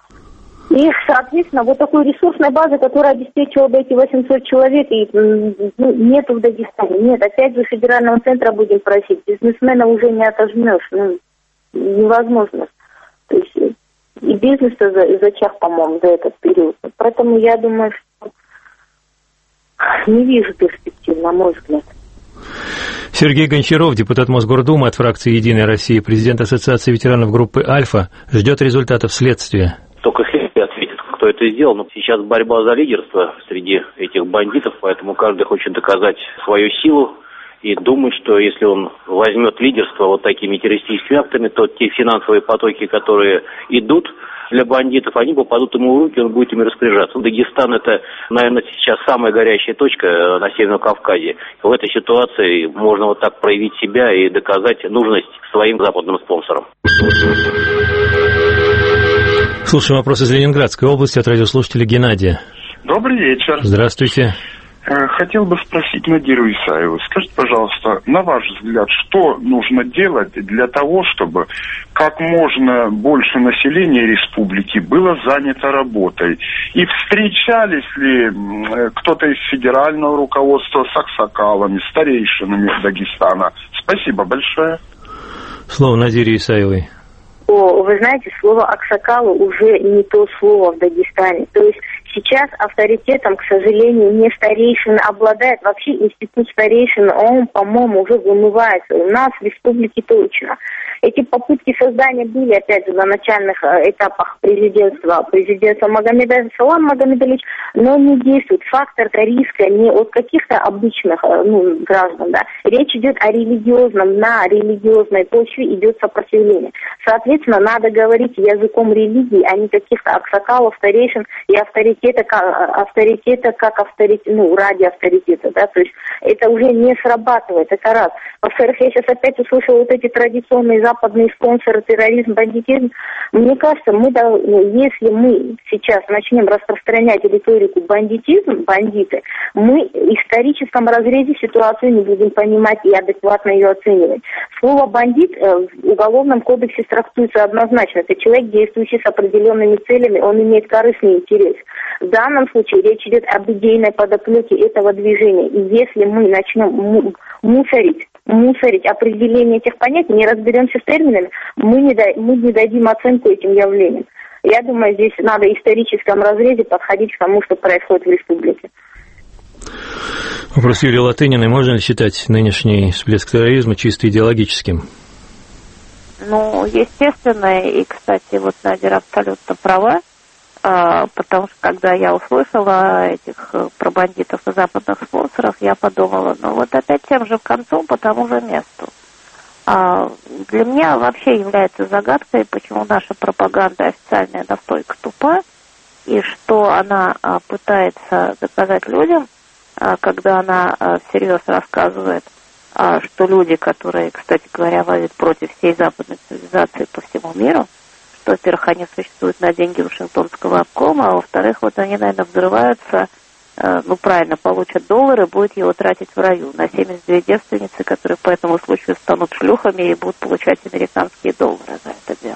И, соответственно, вот такой ресурсной базы, которая обеспечивала бы эти 800 человек, и нету в Дагестане. Нет, опять же, федерального центра будем просить. Бизнесмена уже не отожмешь. Невозможно. То есть и бизнес-то зачах, по-моему, за этот период. Поэтому я думаю, что не вижу перспектив, на мой взгляд.
Сергей Гончаров, депутат Мосгордумы от фракции «Единая Россия», президент Ассоциации ветеранов группы «Альфа», ждет результатов следствия.
Только следствие ответит, кто это сделал. Но сейчас борьба за лидерство среди этих бандитов, поэтому каждый хочет доказать свою силу и думает, что если он возьмет лидерство вот такими террористическими актами, то те финансовые потоки, которые идут для бандитов, они попадут ему в руки, он будет ими распоряжаться. Дагестан — это, наверное, сейчас самая горячая точка на Северном Кавказе. В этой ситуации можно вот так проявить себя и доказать нужность своим западным спонсорам.
Слушаем вопрос из Ленинградской области от радиослушателя Геннадия.
Добрый вечер.
Здравствуйте.
Хотел бы спросить Надиру Исаеву. Скажите, пожалуйста, на ваш взгляд, что нужно делать для того, чтобы как можно больше населения республики было занято работой? И встречались ли кто-то из федерального руководства с аксакалами, старейшинами Дагестана? Спасибо большое.
Слово Надире Исаевой.
Вы знаете, слово «аксакалы» уже не то слово в Дагестане. То есть сейчас авторитетом, к сожалению, не старейшина обладает. Вообще институт старейшин, он, по-моему, уже вымывается. У нас в республике точно. Эти попытки создания были, опять же, на начальных этапах президентства Магомеда Салам Магомедович, но не действует. Фактор риска не от каких-то обычных граждан. Да. Речь идет о религиозном, на религиозной почве идет сопротивление. Соответственно, надо говорить языком религии, а не каких-то аксакалов, старейшин и авторитета как авторитет, ради авторитета. Да. То есть это уже не срабатывает, это раз. Во-вторых, я сейчас опять услышала вот эти традиционные западные спонсоры, терроризм, бандитизм. Мне кажется, если мы сейчас начнем распространять риторику бандитизм, бандиты, мы в историческом разрезе ситуацию не будем понимать и адекватно ее оценивать. Слово «бандит» в Уголовном кодексе трактуется однозначно. Это человек, действующий с определенными целями, он имеет корыстный интерес. В данном случае речь идет об идейной подоплеке этого движения. И если мы начнем мусорить определение этих понятий, не разберемся с терминами, мы не дадим оценку этим явлениям. Я думаю, здесь надо в историческом разрезе подходить к тому, что происходит в республике.
Вопрос Юлии Латыниной. Можно ли считать нынешний всплеск терроризма чисто идеологическим?
Естественно, и, кстати, Надя абсолютно права, потому что, когда я услышала этих про бандитов и западных спонсоров, я подумала, опять тем же концом по тому же месту. Для меня вообще является загадкой, почему наша пропаганда официальная настолько тупа, и что она пытается доказать людям, когда она всерьез рассказывает, что люди, которые, кстати говоря, воюют против всей западной цивилизации по всему миру, что, во-первых, они существуют на деньги Вашингтонского обкома, а во-вторых, они, наверное, взрываются, правильно, получат доллары, будут его тратить в раю на 72 девственницы, которые по этому случаю станут шлюхами и будут получать американские доллары за это дело.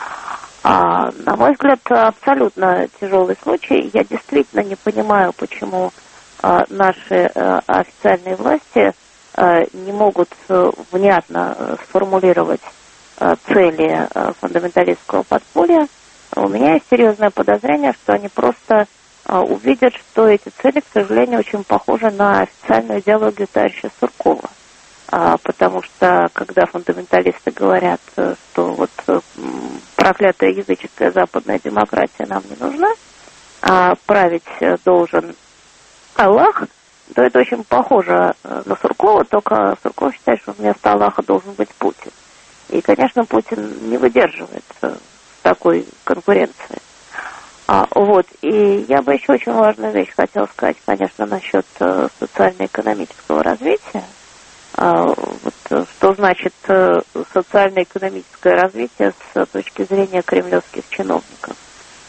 На мой взгляд, абсолютно тяжелый случай. Я действительно не понимаю, почему наши официальные власти не могут внятно сформулировать цели фундаменталистского подполья. У меня есть серьезное подозрение, что они просто увидят, что эти цели, к сожалению, очень похожи на официальную идеологию товарища Суркова. Потому что, когда фундаменталисты говорят, что проклятая языческая западная демократия нам не нужна, а править должен Аллах, то это очень похоже на Суркова, только Сурков считает, что вместо Аллаха должен быть Путин. И, конечно, Путин не выдерживает такой конкуренции. И я бы еще очень важную вещь хотела сказать, конечно, насчет социально-экономического развития. Что значит социально-экономическое развитие с точки зрения кремлевских чиновников?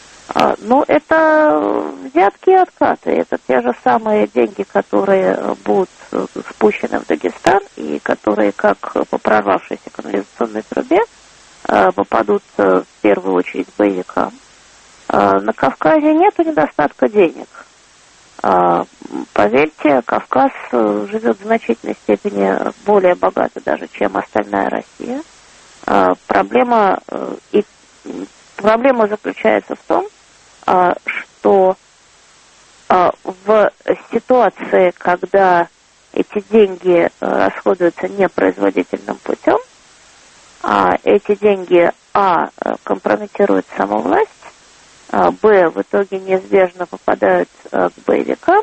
Это взятки и откаты. Это те же самые деньги, которые будут спущены в Дагестан и которые, как по прорвавшейся канализационной трубе, попадут в первую очередь боевикам. На Кавказе нет недостатка денег. Поверьте, Кавказ живет в значительной степени более богато даже, чем остальная Россия. Проблема заключается в том, что в ситуации, когда эти деньги расходуются непроизводительным путем, эти деньги, компрометируют саму власть, в итоге неизбежно попадают к боевикам,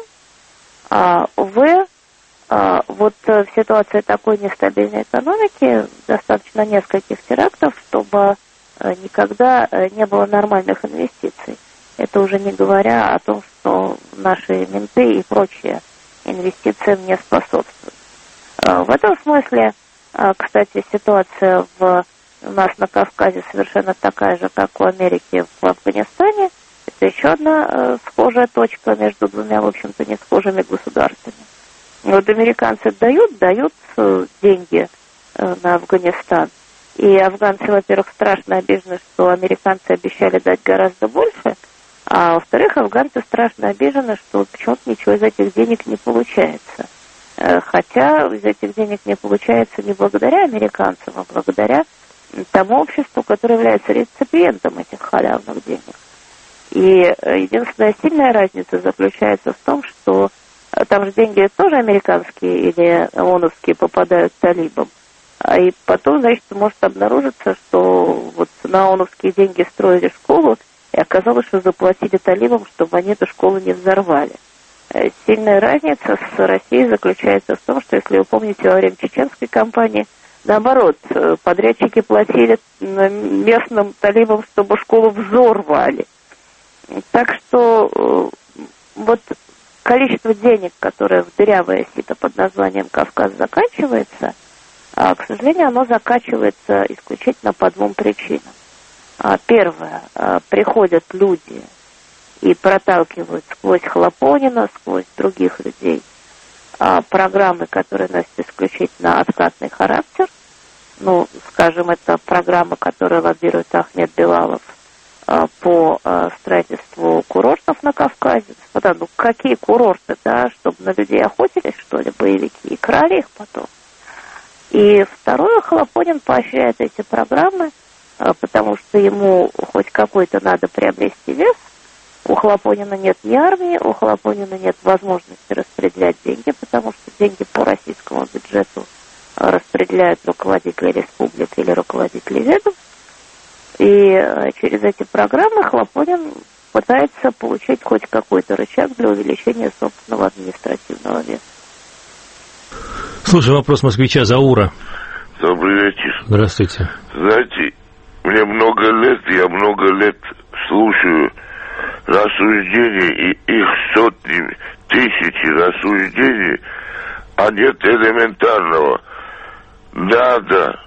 в ситуации такой нестабильной экономики достаточно нескольких терактов, чтобы никогда не было нормальных инвестиций. Это уже не говоря о том, что наши менты и прочие инвестициям не способствуют. В этом смысле, кстати, ситуация у нас на Кавказе совершенно такая же, как у Америки в Афганистане. Это еще одна схожая точка между двумя, в общем-то, не схожими государствами. Вот американцы дают деньги на Афганистан. И афганцы, во-первых, страшно обижены, что американцы обещали дать гораздо больше, а во-вторых, афганцы страшно обижены, что почему-то ничего из этих денег не получается. Хотя из этих денег не получается не благодаря американцам, а благодаря тому обществу, которое является реципиентом этих халявных денег. И единственная сильная разница заключается в том, что там же деньги тоже американские или ООНовские попадают талибам. И потом, значит, может обнаружиться, что вот на ООНовские деньги строили школу, и оказалось, что заплатили талибам, чтобы они эту школу не взорвали. Сильная разница с Россией заключается в том, что, если вы помните, во время чеченской кампании, наоборот, подрядчики платили местным талибам, чтобы школу взорвали. Так что вот количество денег, которое в дырявое сито под названием Кавказ заканчивается, к сожалению, оно заканчивается исключительно по двум причинам. Первое, приходят люди и проталкивают сквозь Хлопонина, сквозь других людей программы, которые носят исключительно откатный характер. Ну, скажем, это программа, которую лоббирует Ахмед Белалов по строительству курортов на Кавказе. Господа, ну какие курорты, да, чтобы на людей охотились, что ли, боевики, и крали их потом. И второе, Хлопонин поощряет эти программы, потому что ему хоть какой-то надо приобрести вес. У Хлопонина нет ни армии, у Хлопонина нет возможности распределять деньги, потому что деньги по российскому бюджету распределяют руководители республик или руководители ведомств. И через эти программы Хлопонин пытается получить хоть какой-то рычаг для увеличения собственного административного веса.
Слушай, вопрос москвича Заура.
Добрый вечер.
Здравствуйте.
Знаете, мне я много лет слушаю рассуждения, и их сотни, тысячи рассуждений, а нет элементарного. Надо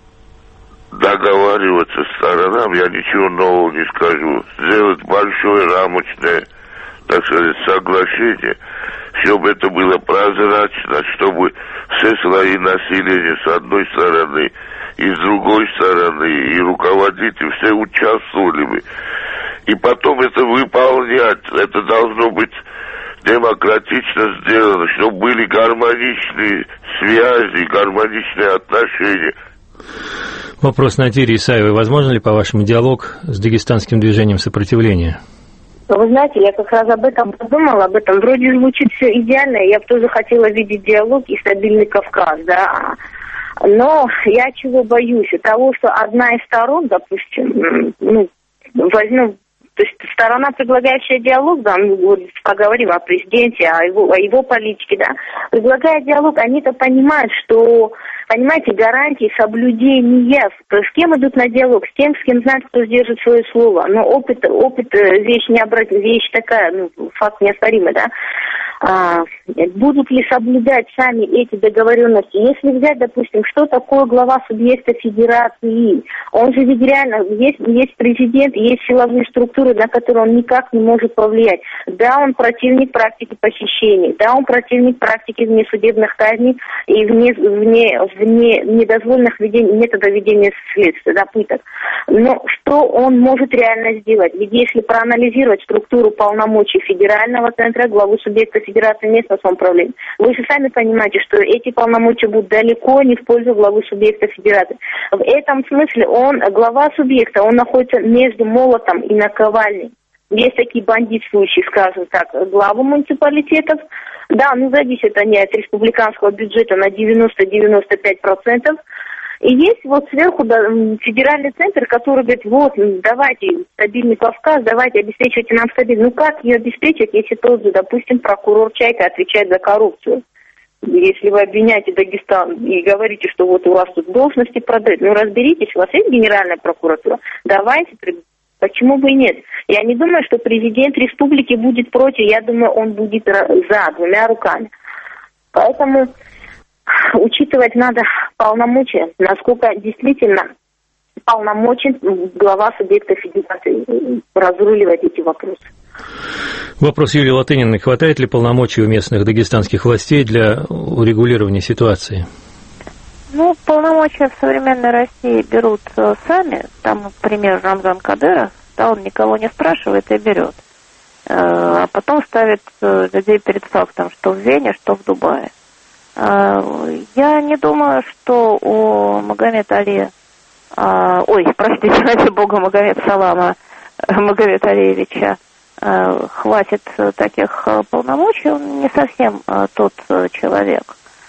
договариваться с сторонам, я ничего нового не скажу, сделать большое рамочное, так сказать, соглашение, чтобы это было прозрачно, чтобы все слои населения с одной стороны и с другой стороны, и руководители все участвовали бы. И потом это выполнять, это должно быть демократично сделано, чтобы были гармоничные связи, гармоничные отношения.
Вопрос Надире Исаевой. Возможно ли, по-вашему, диалог с дагестанским движением сопротивления?
Вы знаете, я как раз об этом подумала, об этом. Вроде звучит все идеально, я бы тоже хотела видеть диалог и стабильный Кавказ, да. Но я чего боюсь? Того, что одна из сторон, допустим, возьмем, то есть сторона, предлагающая диалог, да, мы поговорим о президенте, о его политике, да, предлагая диалог, они-то понимают, что, понимаете, гарантии соблюдения, с кем идут на диалог, с тем, с кем знают, кто сдержит свое слово. Но опыт вещь такая, факт неоспоримый, да. Будут ли соблюдать сами эти договоренности? Если взять, допустим, что такое глава субъекта федерации, он же ведь реально, есть президент, есть силовые структуры, на которые он никак не может повлиять. Да, он противник практики похищений, да, он противник практики внесудебных казней и вне недозволенных методов ведения следствия, да, пыток. Но что он может реально сделать? Ведь если проанализировать структуру полномочий федерального центра, главы субъекта федерации, местного самоуправления, вы же сами понимаете, что эти полномочия будут далеко не в пользу главы субъекта федерации. В этом смысле глава субъекта, он находится между молотом и наковальней. Есть такие бандитствующие, скажем так, главы муниципалитетов. Да, зависят они от республиканского бюджета на 90-95%. И есть вот сверху федеральный центр, который говорит, вот, давайте стабильный Кавказ, давайте обеспечивайте нам стабильность. Как ее обеспечить, если тот же, допустим, прокурор Чайка отвечает за коррупцию? Если вы обвиняете Дагестан и говорите, что вот у вас тут должности продают, разберитесь, у вас есть генеральная прокуратура, давайте, почему бы и нет? Я не думаю, что президент республики будет против, я думаю, он будет за, двумя руками. Поэтому учитывать надо полномочия, насколько действительно полномочен глава субъекта федерации разруливать эти вопросы.
Вопрос Юлии Латыниной. Хватает ли полномочий у местных дагестанских властей для урегулирования ситуации?
Ну, полномочия в современной России берут сами. Там, например, Рамзан Кадыров, да, он никого не спрашивает и берет. А потом ставит людей перед фактом, что в Вене, что в Дубае. Я не думаю, что у Магомед Али... ради бога, Магомед Салама, Магомед Алиевича хватит таких полномочий. Он не совсем тот человек.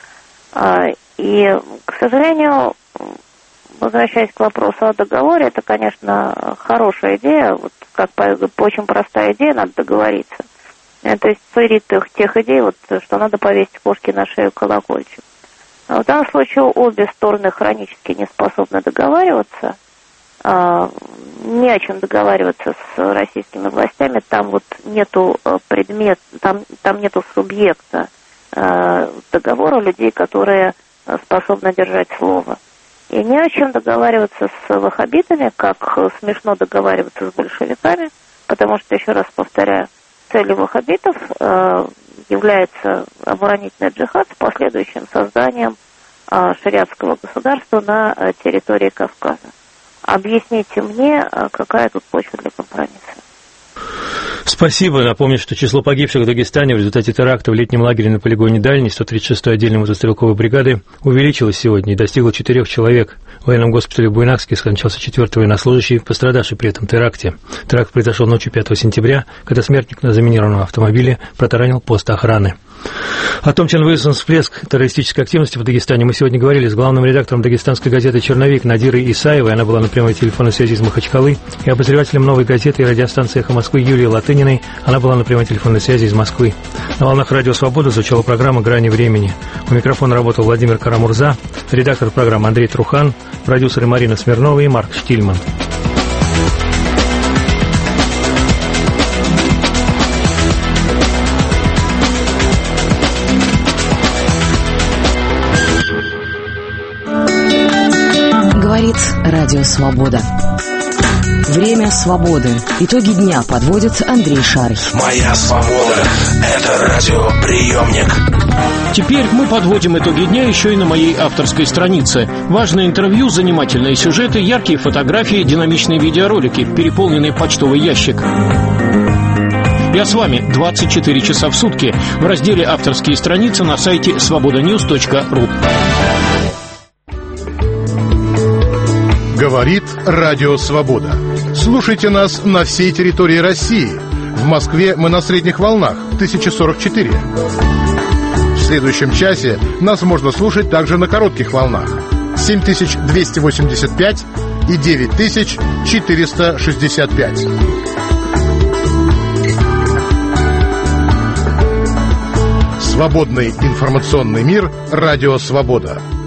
И, к сожалению, возвращаясь к вопросу о договоре, это, конечно, хорошая идея. Вот как очень простая идея, надо договориться. То есть цирит тех идей, что надо повесить кошке на шею колокольчик. В данном случае обе стороны хронически не способны договариваться. Не о чем договариваться с российскими властями. Там нету там нету субъекта договора, людей, которые способны держать слово. И не о чем договариваться с ваххабитами, как смешно договариваться с большевиками, потому что, еще раз повторяю, целью ваххабитов является оборонительный джихад с последующим созданием шариатского государства на территории Кавказа. Объясните мне, какая тут почва для компромисса.
Спасибо. Напомню, что число погибших в Дагестане в результате теракта в летнем лагере на полигоне Дальний 136-й отдельной мотострелковой бригады увеличилось сегодня и достигло 4 человек. В военном госпитале в Буйнакске скончался 4-й военнослужащий, пострадавший при этом теракте. Теракт произошел ночью 5 сентября, когда смертник на заминированном автомобиле протаранил пост охраны. О том, чем вызван всплеск террористической активности в Дагестане, мы сегодня говорили с главным редактором дагестанской газеты «Черновик» Надирой Исаевой, она была на прямой телефонной связи из Махачкалы, и обозревателем «Новой газеты» и радиостанции «Эхо Москвы» Юлией Латыниной, она была на прямой телефонной связи из Москвы. На волнах «Радио Свобода» звучала программа «Грани времени». У микрофона работал Владимир Карамурза, редактор программы Андрей Трухан, продюсеры Марина Смирнова и Марк Штильман.
Говорит Радио Свобода. Время свободы. Итоги дня подводит Андрей Шарый.
Моя свобода – это радиоприемник.
Теперь мы подводим итоги дня еще и на моей авторской странице. Важные интервью, занимательные сюжеты, яркие фотографии, динамичные видеоролики, переполненный почтовый ящик. Я с вами 24 часа в сутки в разделе «Авторские страницы» на сайте svobodanews.ru.
Говорит Радио Свобода. Слушайте нас на всей территории России. В Москве мы на средних волнах 1044. В следующем часе нас можно слушать также на коротких волнах 7285 и 9465. Свободный информационный мир. Радио Свобода.